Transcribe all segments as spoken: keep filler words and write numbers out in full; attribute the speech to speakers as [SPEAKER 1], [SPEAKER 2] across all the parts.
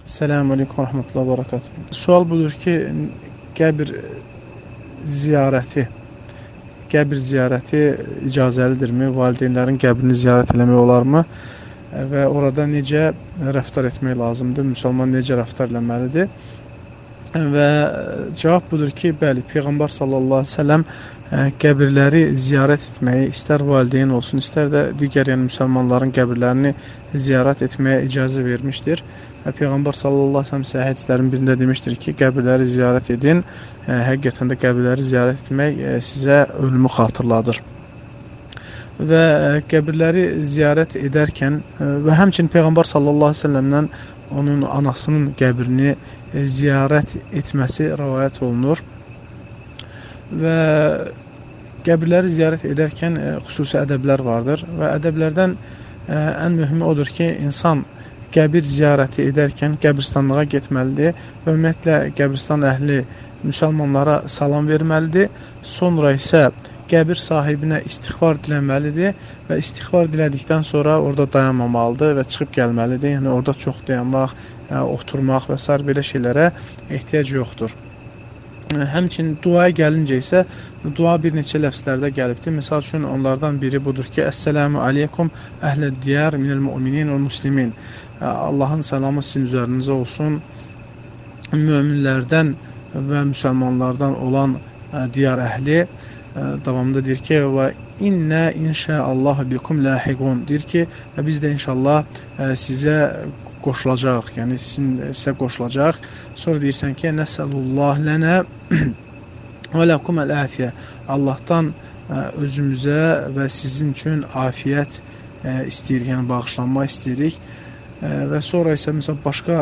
[SPEAKER 1] Selamun Aleyküm ve Rahmetullahi ve Berekatuhu. Sual budur ki, qəbir ziyarəti, qəbir ziyarəti icazəlidirmi? Valideynlərin qəbrini ziyarət eləmək olarmı? Və orada necə rəftar etmək lazımdır? Müsəlman necə rəftar eləməlidir? Və cavab budur ki, bəli, Peyğəmbər sallallahu əleyhi və səlləm qəbirləri ziyarət etməyi, istər valideyn olsun, istər də digər yəni müsəlmanların qəbirlərini ziyarət etməyə icazə vermişdir. Peyğəmbər sallallahu əleyhi və səlləm səhih hədislərin birində demişdir ki, qəbirləri ziyarət edin. Həqiqətən də qəbirləri ziyarət etmək sizə ölümü xatırladır. Və qəbirləri ziyarət edərkən və həmçinin Peyğəmbər sallallahu əleyhi və səlləmdən onun anasının qəbrini ziyarət etməsi rivayət olunur. Və qəbirləri ziyarət edərkən xüsusi ədəblər vardır və ədəblərdən ən mühümü odur ki, insan qəbir ziyarəti edərkən qəbirstanlığa getməlidir və ümumiyyətlə qəbristan əhli müsəlmanlara salam verməlidir. Sonra isə qəbir sahibinə istiğfar diləməlidir və istiğfar dilədikdən sonra orada dayanmamalıdır və çıxıb gəlməlidir. Yəni orada çox dayanmaq, oturmaq və sair belə şeylərə ehtiyac yoxdur. Həmçinin duaya gəlincə isə dua bir neçə ləfzlərdə gəlibdir. Misal üçün onlardan biri budur ki, Əssəlamu aleykum əhləd diyar minəl mü'minin və muslimin. Allahın salamı sizin üzərinizə olsun. Möminlərdən və müsəlmanlardan olan diyar əhli. Davamında deyir ki, və innə inşəallah bikum lahiqun. Deyir ki, biz də inşallah sizə qoşulacaq, yəni sizin, sizə qoşulacaq. Sonra deyirsən ki, nəsəlullah lənə və ləkum əl-əfiyyə. Allahdan özümüzə və sizin üçün afiyət istəyirik, yəni bağışlanma istəyirik. Və sonra isə məsələn başqa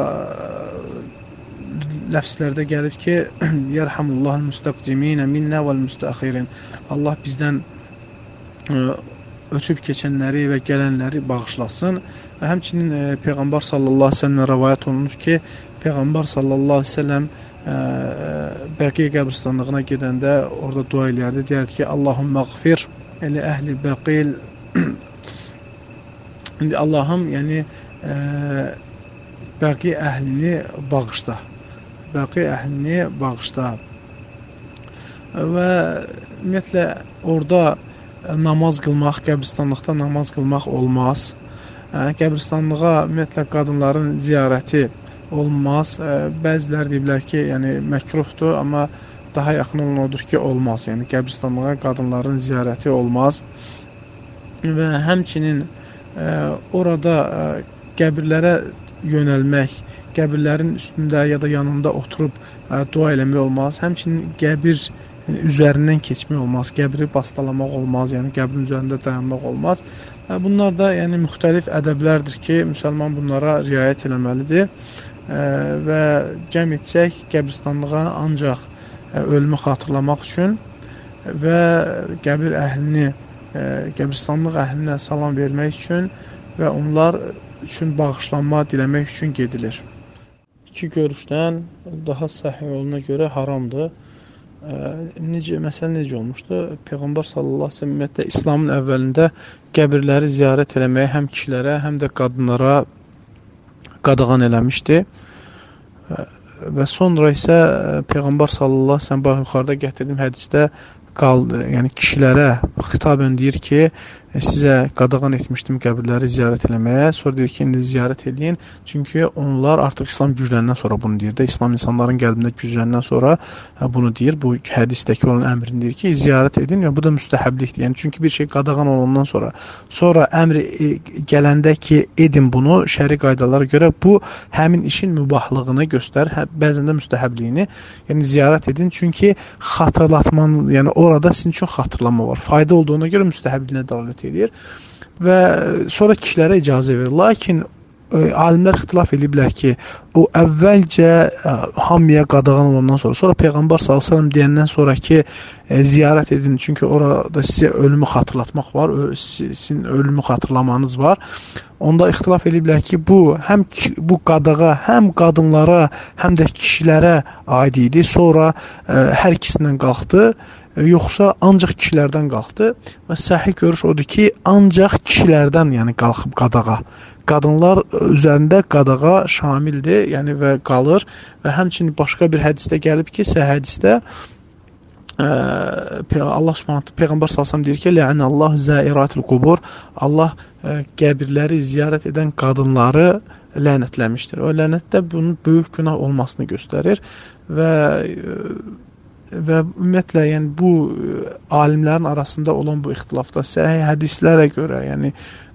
[SPEAKER 1] ləfslərdə gəlib ki, yərhamullahul müstəqdiminə minnə vəl müstəxirin. Allah bizdən ötüb keçənləri və gələnləri bağışlasın. Və həmçinin e, Peyğəmbər sallallahu əleyhi və səlləm rivayət olunur ki, Peyğəmbər sallallahu əleyhi və səlləm Bəqiyə qəbirstanlığına gedəndə orada dua eləyərdi. Deyərdi ki, Allahümməğfir elə əhli bəqil. İndi Allahım, yəni e, Bəqiyə əhlini bağışla. Bəqiyə əhlini bağışla. Və ümumiyyətlə orada namaz qılmaq, qəbirstanlıqda namaz qılmaq olmaz. Qəbirstanlığa ümumiyyətlə qadınların ziyarəti olmaz. Bəziləri deyiblər ki, yəni məkruhdur, amma daha yaxın olan odur ki, olmaz. Yəni qəbirstanlığa qadınların ziyarəti olmaz. Və həmçinin e, orada e, qəbirlərə yönəlmək, qəbirlərin üstündə ya da yanında oturub e, dua eləmək olmaz. Həmçinin qəbir yəni, üzərindən keçmək olmaz, qəbri bastalamaq olmaz, yəni qəbrin üzərində dayanmaq olmaz. E, bunlar da yəni müxtəlif ədəblərdir ki, müsəlman bunlara riayət eləməlidir e, və cəm etsək qəbirstanlığa ancaq e, ölümü xatırlamaq üçün və qəbir əhlini qəbirstanlıq əhlinə salam vermək üçün və onlar üçün bağışlanma diləmək üçün gedilir. İki görüşdən daha səhih yoluna görə haramdır. Necə, məsələ necə olmuşdu? Peyğəmbər sallallahu əleyhi və səlləm ümumiyyətlə İslamın əvvəlində qəbirləri ziyarət eləməyə həm kişilərə, həm də qadınlara qadağan eləmişdi. Və sonra isə Peyğəmbər sallallahu əleyhi və səlləm bax yuxarıda gətirdiyim hədisdə qaldı, yəni kişilərə xitabən deyir ki, sizə qadağan etmişdim qəbirləri ziyarət eləməyə. Sonra deyir ki, indi ziyarət edin. Çünki onlar artıq İslam gücləndən sonra bunu deyir də. İslam insanların qəlbində gücləndən sonra bunu deyir. Bu hədisdəki olan əmrini deyir ki, ziyarət edin və bu da müstəhəblikdir. Yəni çünki bir şey qadağan olandan sonra, sonra əmri gələndə ki, edin bunu şəri qaydalara görə, bu həmin işin mübahlığını göstərir, bəzən də müstəhəbliyini. Yəni ziyarət edin çünki xatırlatmanın, yəni orada sizin üçün xatırlama var. Fayda olduğuna görə müstəhəbliyinə dəlalət edir və sonra kişilərə icazə verir. Lakin e, alimlər ixtilaf ediblər ki, o əvvəlcə e, hamıya qadağan olandan sonra, sonra Peyğəmbər sallallahu əleyhi və səlləm deyəndən sonraki e, ziyarət edin. Çünki orada sizə ölümü xatırlatmaq var, ö, sizin ölümü xatırlamanız var. Onda ixtilaf ediblər ki, bu həm bu qadağa, həm qadınlara, həm də kişilərə aid idi. Sonra e, hər ikisindən qalxdı. Yoxsa ancaq kişilərdən qalxdı və səhih görüş odur ki, ancaq kişilərdən yəni qalxıb qadağa qadınlar üzərində qadağa şamildir, yəni və qalır və həmçinin başqa bir hədisdə gəlib ki, sə hədisdə ə, Allah Subhanahu Peyğəmbər sallallahu əleyhi və səlləm deyir ki, "Lə'anallahu zâiratul qubur." Allah ə, qəbirləri ziyarət edən qadınları lənətləmişdir. O lənət də bunun böyük günah olmasını göstərir və və ümumiyyətlə yəni bu alimlərin arasında olan bu ixtilafda səhih hədislərə görə, yəni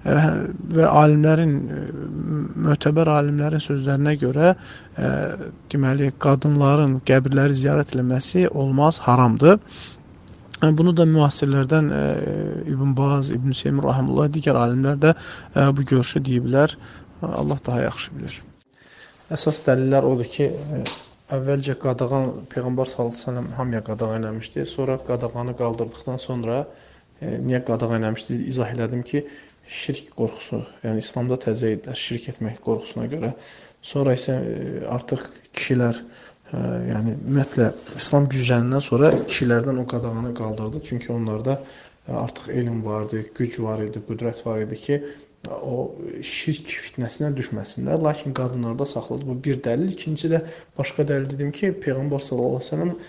[SPEAKER 1] və alimlərin mötəbər alimlərin sözlərinə görə ə, deməli qadınların qəbirləri ziyarət etməsi olmaz, haramdır. Bunu da müasirlərdən ə, İbn Baz, İbn Seymur rahimehullah, digər alimlər də ə, bu görüşü deyiblər. Allah daha yaxşı bilir. Əsas dəlillər odur ki, ə, əvvəlcə qadağan Peyğəmbər sallallahu əleyhi və səlləm hamıya qadağan eləmişdi. Sonra qadağanı qaldırdıqdan sonra e, niyə qadağan eləmişdi? İzah elədim ki, şirk qorxusu, yəni İslamda təzə idilər şirk etmək qorxusuna görə. Sonra isə e, artıq kişilər, e, yəni ümumiyyətlə İslam güclənindən sonra kişilərdən o qadağanı qaldırdı. Çünki onlarda e, artıq elm vardı, güc var idi, qüdrət var idi ki, o şirk fitnəsinə düşməsinlər, lakin qadınlarda saxladı. Bu bir dəlil. İkinci də başqa dəlil dedim ki, Peyğəmbər sallallahu əleyhi və səlləm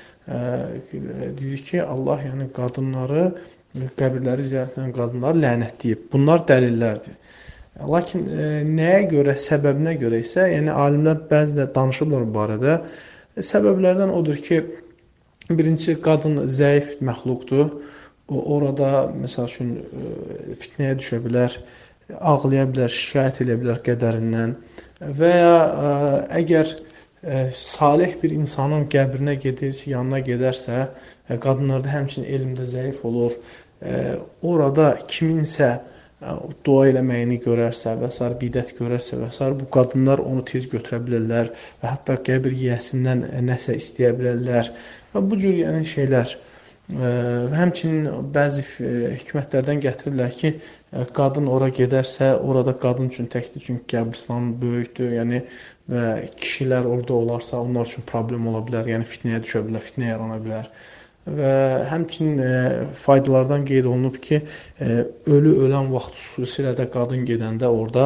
[SPEAKER 1] e, dedi ki, Allah yəni qadınları, qəbirləri ziyarət edən qadınları lənətləyib. Bunlar dəlillərdir. Lakin e, nəyə görə, səbəbinə görə isə, yəni alimlər bəzi də danışıblar bu barədə. E, səbəblərdən odur ki, birinci qadın zəif məxluqdur. O orada məsəl üçün e, fitnəyə düşə bilər, ağlaya bilər, şikayət edə bilər qədərindən və ya ə, əgər ə, salih bir insanın qəbrinə gedirsə, yanına gedərsə, ə, qadınlarda həmçinin elmdə zəif olur, ə, orada kiminsə ə, dua eləməyini görərsə və s. bidət görərsə və s. bu qadınlar onu tez götürə bilərlər və hətta qəbir yiyəsindən nəsə istəyə bilərlər və bu cür yəni şeylər. Ə, həmçinin bəzi hikmətlərdən gətirirlər ki, ə, qadın ora gedərsə, orada qadın üçün təkdir, çünki qəbristan böyükdür, yəni və kişilər orada olarsa, onlar üçün problem ola bilər, yəni fitnəyə düşə bilər, fitnə yarana bilər. Və həmçinin ə, faydalardan qeyd olunub ki, ə, ölü ölən vaxt xüsusilə də qadın gedəndə orada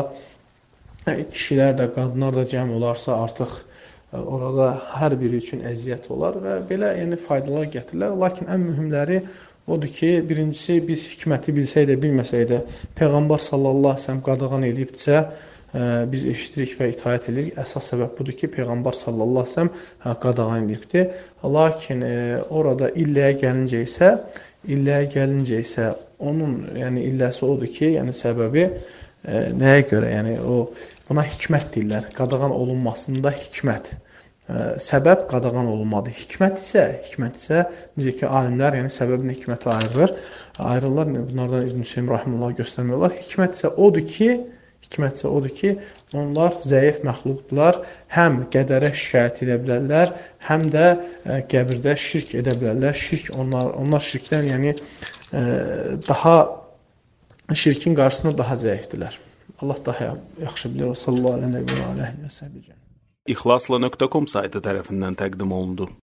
[SPEAKER 1] ə, kişilər də, qadınlar da cəm olarsa artıq orada hər biri üçün əziyyət olar və belə yəni faydalar gətirirlər. Lakin ən mühümləri odur ki, birincisi biz hikməti bilsək də, bilməsək də Peyğəmbər sallallahu əleyhi və səlləm qadağan edibsə, biz eşitirik və itaət edirik. Əsas səbəb budur ki, Peyğəmbər sallallahu əleyhi və səlləm qadağan edibdir. Lakin e, orada illəyə gəlincə isə, illəyə gəlincə isə onun yəni illəsi odur ki, yəni səbəbi e, nəyə görə? Yəni o buna hikmət deyirlər. Qadağan olunmasında hikmət. Ə, səbəb qadağan olunmadı. Hikmət isə, hikmət isə necə ki alimlər yəni səbəbin hikməti ayrılır. Ayrılırlar. Bunlardan İbn Seym rahimehullah göstərmiyorlar. Hikmət isə odur ki, hikmət isə odur ki, onlar zəif məxluqdular. Həm qədərə şikayət edə bilərlər, həm də ə, qəbirdə şirk edə bilərlər. Şirk onlar onlar şirkdən yəni ə, daha şirkin qarşısında daha zəifdilər. Allah daha yaxşı bilir. Sallallahu əleyhi və səlləm.
[SPEAKER 2] İxlasla nöqtə com saytı tərəfindən təqdim olundu.